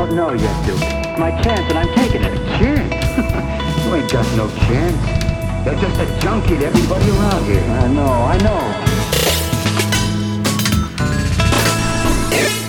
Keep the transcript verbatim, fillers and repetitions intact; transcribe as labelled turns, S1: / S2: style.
S1: don't know yet, Duke. My chance, and I'm taking it.
S2: Chance? You ain't got no chance. You're just a junkie to everybody around here.
S1: I know, I know.